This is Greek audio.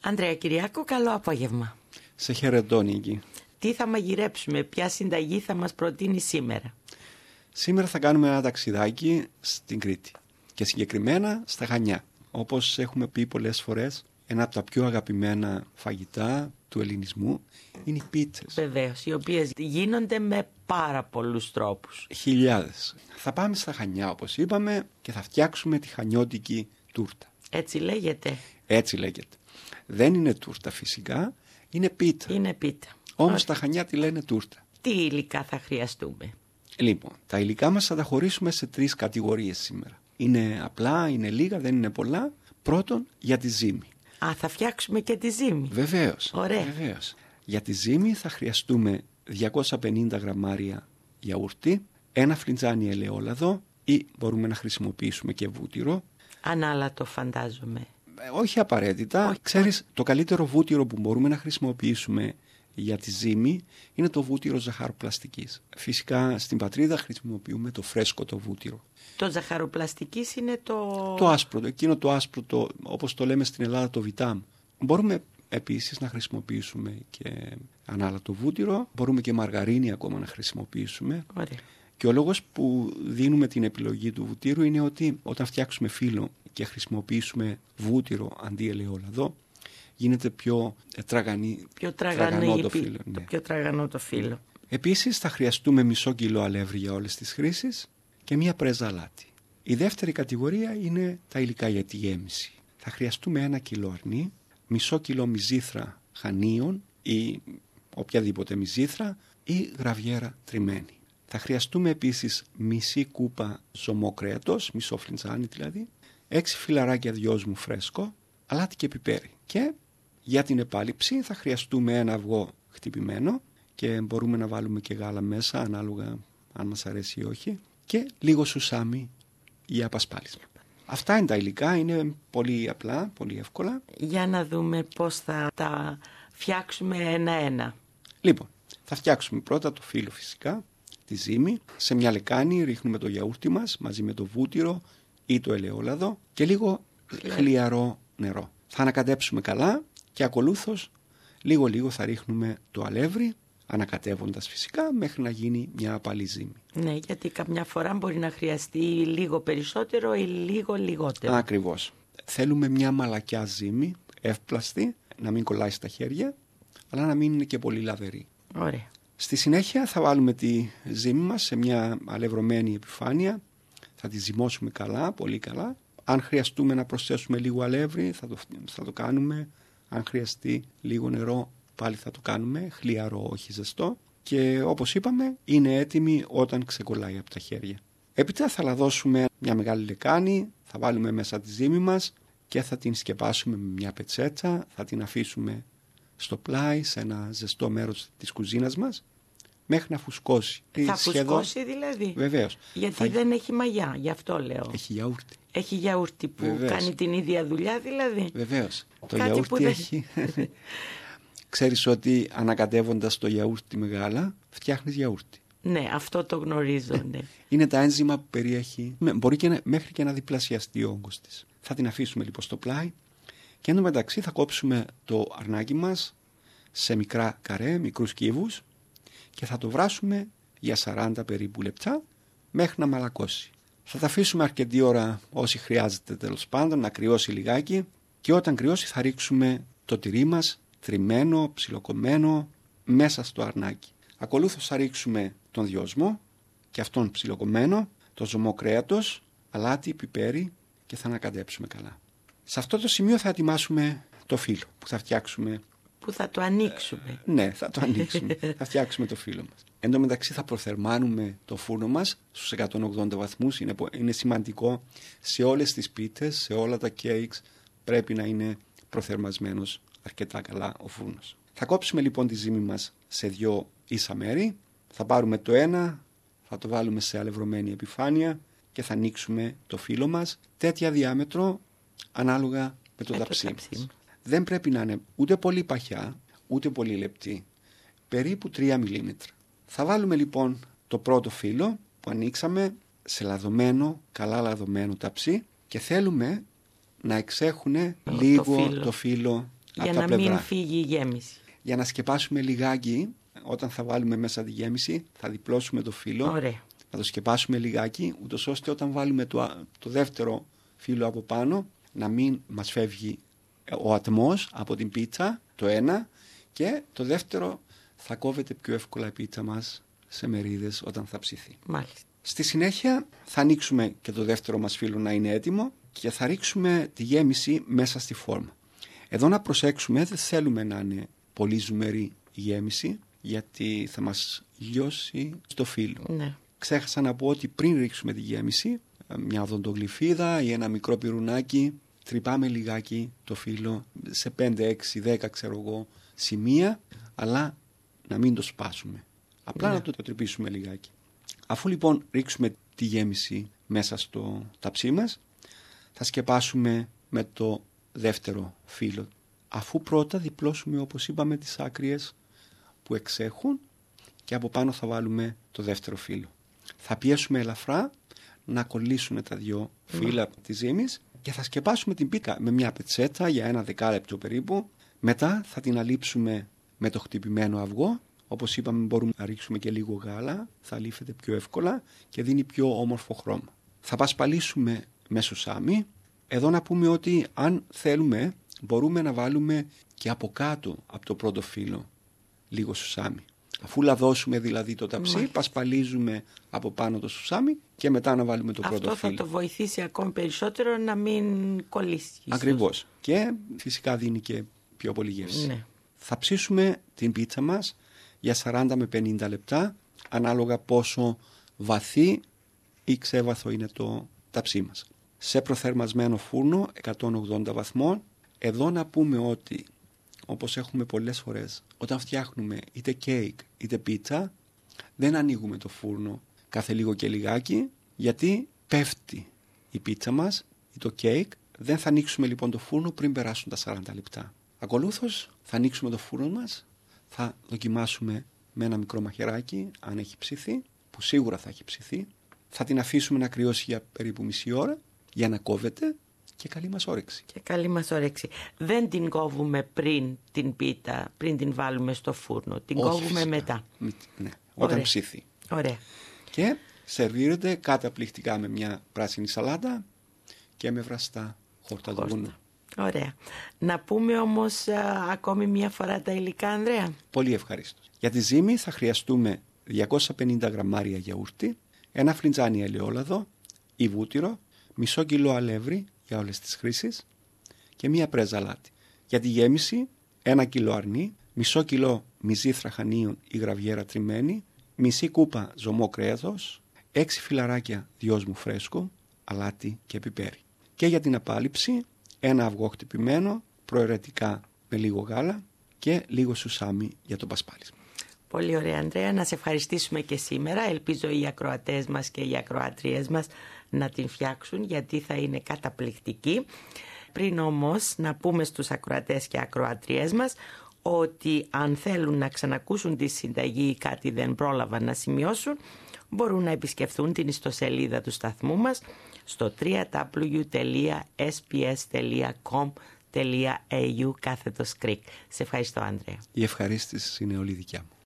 Ανδρέα Κυριάκο, καλό απόγευμα. Σε χαιρετώ, Νίκη. Τι θα μαγειρέψουμε, ποια συνταγή θα μας προτείνει σήμερα? Σήμερα θα κάνουμε ένα ταξιδάκι στην Κρήτη και συγκεκριμένα στα Χανιά. Όπως έχουμε πει πολλές φορές, ένα από τα πιο αγαπημένα φαγητά του ελληνισμού είναι οι πίτσες. Βεβαίως, οι οποίες γίνονται με πάρα πολλούς τρόπους. Χιλιάδες. Θα πάμε στα Χανιά, όπως είπαμε, και θα φτιάξουμε τη χανιώτικη τούρτα. Έτσι λέγεται? Έτσι λέγεται. Δεν είναι τούρτα φυσικά, είναι πίτα. Είναι πίτα. Όμως τα Χανιά τη λένε τούρτα. Τι υλικά θα χρειαστούμε? Λοιπόν, τα υλικά μας θα τα χωρίσουμε σε 3 κατηγορίες σήμερα. Είναι απλά, είναι λίγα, δεν είναι πολλά. Πρώτον, για τη ζύμη. Α, θα φτιάξουμε και τη ζύμη. Βεβαίως. Ωραία. Βεβαίως. Για τη ζύμη θα χρειαστούμε 250 γραμμάρια γιαούρτι, ένα φλιτζάνι ελαιόλαδο ή μπορούμε να χρησιμοποιήσουμε και βούτυρο. Ανάλατο φαντάζομαι. Όχι απαραίτητα. Όχι. Ξέρεις, το καλύτερο βούτυρο που μπορούμε να χρησιμοποιήσουμε για τη ζύμη είναι το βούτυρο ζαχαροπλαστικής. Φυσικά στην πατρίδα χρησιμοποιούμε το φρέσκο το βούτυρο. Το ζαχαροπλαστικής είναι Το άσπρο, εκείνο το άσπρο, όπως το λέμε στην Ελλάδα το βιτάμ. Μπορούμε επίσης να χρησιμοποιήσουμε και ανάλατο βούτυρο, μπορούμε και μαργαρίνη ακόμα να χρησιμοποιήσουμε. Ωραία. Και ο λόγος που δίνουμε την επιλογή του βουτύρου είναι ότι όταν φτιάξουμε φύλλο και χρησιμοποιήσουμε βούτυρο αντί ελαιόλαδο, γίνεται πιο τραγανό το φύλλο. Ναι. Πιο τραγανό το φύλλο. Επίσης θα χρειαστούμε μισό κιλό αλεύρι για όλες τις χρήσεις και μία πρέζα αλάτι. Η δεύτερη κατηγορία είναι τα υλικά για τη γέμιση. Θα χρειαστούμε 1 κιλό αρνί, μισό κιλό μυζήθρα χανίων ή οποιαδήποτε μυζήθρα ή γραβιέρα τριμμένη. Θα χρειαστούμε επίσης μισή κούπα ζωμό κρέατος, μισό φλιτζάνι δηλαδή, 6 φυλαράκια δυόσμου φρέσκο, αλάτι και πιπέρι. Και για την επάλυψη θα χρειαστούμε ένα αυγό χτυπημένο και μπορούμε να βάλουμε και γάλα μέσα ανάλογα αν μας αρέσει ή όχι και λίγο σουσάμι για πασπάλισμα. Αυτά είναι τα υλικά, είναι πολύ απλά, πολύ εύκολα. Για να δούμε πώς θα τα φτιάξουμε ένα-ένα. Λοιπόν, θα φτιάξουμε πρώτα το φύλλο φυσικά, τη ζύμη. Σε μια λεκάνη ρίχνουμε το γιαούρτι μας μαζί με το βούτυρο ή το ελαιόλαδο και λίγο χλιαρό νερό. Θα ανακατέψουμε καλά και ακολούθως λίγο θα ρίχνουμε το αλεύρι, ανακατεύοντας φυσικά μέχρι να γίνει μια απαλή ζύμη. Ναι, γιατί καμιά φορά μπορεί να χρειαστεί λίγο περισσότερο ή λίγο λιγότερο. Ακριβώς. Θέλουμε μια μαλακιά ζύμη, εύπλαστη, να μην κολλάει στα χέρια, αλλά να μην είναι και πολύ λαδερή. Ωραία. Στη συνέχεια θα βάλουμε τη ζύμη μας σε μια αλευρωμένη επιφάνεια, θα τη ζυμώσουμε καλά, πολύ καλά. Αν χρειαστούμε να προσθέσουμε λίγο αλεύρι θα το κάνουμε, αν χρειαστεί λίγο νερό πάλι θα το κάνουμε, χλιαρό όχι ζεστό και όπως είπαμε είναι έτοιμη όταν ξεκολλάει από τα χέρια. Έπειτα θα λαδώσουμε μια μεγάλη λεκάνη, θα βάλουμε μέσα τη ζύμη μας και θα την σκεπάσουμε με μια πετσέτσα, θα την αφήσουμε στο πλάι σε ένα ζεστό μέρος της κουζίνας μας μέχρι να φουσκώσει. Θα φουσκώσει δηλαδή? Βεβαίως. Γιατί δεν έχει μαγιά, γι' αυτό λέω. Έχει γιαούρτι. Έχει γιαούρτι που Βεβαίως. κάνει την ίδια δουλειά δηλαδή. Βεβαίως. Το Κάτι γιαούρτι έχει... Ξέρεις ότι ανακατεύοντας το γιαούρτι με γάλα φτιάχνεις γιαούρτι. Ναι, αυτό το γνωρίζω, ναι. Είναι τα ένζημα που περιέχει, μπορεί και μέχρι και να διπλασιαστεί ο όγκος της. Θα την αφήσουμε λοιπόν στο πλάι και εν τω μεταξύ θα κόψουμε το αρνάκι μας σε μικρά καρέ, μικρούς κύβους και θα το βράσουμε για 40 περίπου λεπτά μέχρι να μαλακώσει. Θα τα αφήσουμε αρκετή ώρα όσοι χρειάζεται τέλος πάντων να κρυώσει λιγάκι και όταν κρυώσει θα ρίξουμε το τυρί μας τριμμένο, ψιλοκομμένο μέσα στο αρνάκι. Ακολούθως θα ρίξουμε τον δυόσμο και αυτόν ψιλοκομμένο, το ζωμό κρέατος, αλάτι, πιπέρι και θα ανακατέψουμε καλά. Σε αυτό το σημείο θα ετοιμάσουμε το φύλλο που θα φτιάξουμε. Που θα το ανοίξουμε. Ναι, θα το ανοίξουμε. Θα φτιάξουμε το φύλλο μας. Εν τω μεταξύ θα προθερμάνουμε το φούρνο μας στους 180 βαθμούς. Είναι σημαντικό σε όλες τις πίτες, σε όλα τα κέικς πρέπει να είναι προθερμασμένος αρκετά καλά ο φούρνος. Θα κόψουμε λοιπόν τη ζύμη μας σε 2 ίσα μέρη. Θα πάρουμε το ένα, θα το βάλουμε σε αλευρωμένη επιφάνεια και θα ανοίξουμε το φύλλο μας τέτοια διάμετρο ανάλογα με το ταψί μας. Δεν πρέπει να είναι ούτε πολύ παχιά, ούτε πολύ λεπτή. Περίπου 3 μιλίμετρα. Θα βάλουμε λοιπόν το πρώτο φύλλο που ανοίξαμε σε λαδωμένο, καλά λαδωμένο ταψί και θέλουμε να εξέχουν λίγο το φύλλο Για να μην φύγει η γέμιση. Για να σκεπάσουμε λιγάκι, όταν θα βάλουμε μέσα τη γέμιση, θα διπλώσουμε το φύλλο. Ωραία. Να το σκεπάσουμε λιγάκι, ούτως ώστε όταν βάλουμε το δεύτερο φύλλο από πάνω, να μην μας φεύγει ο ατμός από την πίτσα, το ένα, και το δεύτερο θα κόβεται πιο εύκολα η πίτσα μας σε μερίδες όταν θα ψηθεί. Μάλιστα. Στη συνέχεια θα ανοίξουμε και το δεύτερο μας φύλλο να είναι έτοιμο και θα ρίξουμε τη γέμιση μέσα στη φόρμα. Εδώ να προσέξουμε, δεν θέλουμε να είναι πολύ ζουμερή η γέμιση, γιατί θα μας λιώσει στο φύλλο. Ναι. Ξέχασα να πω ότι πριν ρίξουμε τη γέμιση, μια οδοντογλυφίδα ή ένα μικρό πυρουνάκι, τρυπάμε λιγάκι το φύλλο σε 5, 6, 10 σημεία, αλλά να μην το σπάσουμε. Απλά να το τρυπήσουμε λιγάκι. Αφού λοιπόν ρίξουμε τη γέμιση μέσα στο ταψί μας, θα σκεπάσουμε με το δεύτερο φύλλο. Αφού πρώτα διπλώσουμε, όπως είπαμε, τις άκριες που εξέχουν και από πάνω θα βάλουμε το δεύτερο φύλλο. Θα πιέσουμε ελαφρά να κολλήσουν τα δύο φύλλα της ζύμης και θα σκεπάσουμε την πίτα με μια πετσέτα για 1 δεκάλεπτο περίπου. Μετά θα την αλείψουμε με το χτυπημένο αυγό. Όπως είπαμε, μπορούμε να ρίξουμε και λίγο γάλα, θα αλείφεται πιο εύκολα και δίνει πιο όμορφο χρώμα. Θα πασπαλίσουμε με σουσάμι. Εδώ να πούμε ότι αν θέλουμε μπορούμε να βάλουμε και από κάτω από το πρώτο φύλλο λίγο σουσάμι. Αφού λαδώσουμε δηλαδή το ταψί, πασπαλίζουμε από πάνω το σουσάμι και μετά να βάλουμε το πρώτο φύλλο. Αυτό θα το βοηθήσει ακόμη περισσότερο να μην κολλήσει. Ακριβώς. Και φυσικά δίνει και πιο πολύ γεύση. Ναι. Θα ψήσουμε την πίτσα μας για 40 με 50 λεπτά, ανάλογα πόσο βαθύ ή ξέβαθο είναι το ταψί μας. Σε προθερμασμένο φούρνο 180 βαθμών. Εδώ να πούμε ότι, όπως έχουμε πολλές φορές, όταν φτιάχνουμε είτε κέικ είτε πίτσα, δεν ανοίγουμε το φούρνο κάθε λίγο και λιγάκι, γιατί πέφτει η πίτσα μας ή το κέικ. Δεν θα ανοίξουμε λοιπόν το φούρνο πριν περάσουν τα 40 λεπτά. Ακολούθως θα ανοίξουμε το φούρνο μας, θα δοκιμάσουμε με ένα μικρό μαχαιράκι αν έχει ψηθεί, που σίγουρα θα έχει ψηθεί. Θα την αφήσουμε να κρυώσει για περίπου μισή ώρα για να κόβεται και καλή μας όρεξη. Και καλή μας όρεξη. Δεν την κόβουμε πριν την πίτα, πριν την βάλουμε στο φούρνο. Την κόβουμε φυσικά μετά. Ναι, όταν ψηθεί. Ωραία. Και σερβίρεται καταπληκτικά με μια πράσινη σαλάτα και με βραστά χόρτα του βουνού. Ωραία. Να πούμε όμως ακόμη μια φορά τα υλικά, Ανδρέα. Πολύ ευχαρίστως. Για τη ζύμη θα χρειαστούμε 250 γραμμάρια γιαούρτι, ένα φλιτζάνι ελαιόλαδο ή βούτυρο, μισό κιλό αλεύρι για όλες τις χρήσεις και μία πρέζα αλάτι. Για τη γέμιση 1 κιλό αρνί, μισό κιλό μυζί θραχανίων ή γραβιέρα τριμμένη, μισή κούπα ζωμό κρέατος, 6 φυλαράκια δυόσμου φρέσκου, αλάτι και πιπέρι. Και για την απάλυψη 1 αυγό χτυπημένο, προαιρετικά με λίγο γάλα και λίγο σουσάμι για το πασπάλισμα. Πολύ ωραία, Ανδρέα. Να σε ευχαριστήσουμε και σήμερα. Ελπίζω οι ακροατές μας και οι ακροάτριες μας να την φτιάξουν, γιατί θα είναι καταπληκτική. Πριν όμως να πούμε στους ακροατές και ακροατριές μας ότι αν θέλουν να ξανακούσουν τη συνταγή ή κάτι δεν πρόλαβαν να σημειώσουν, μπορούν να επισκεφθούν την ιστοσελίδα του σταθμού μας στο www.sbs.com.au/Greek. Σε ευχαριστώ, Ανδρέα. Η ευχαρίστηση είναι όλη δικιά μου.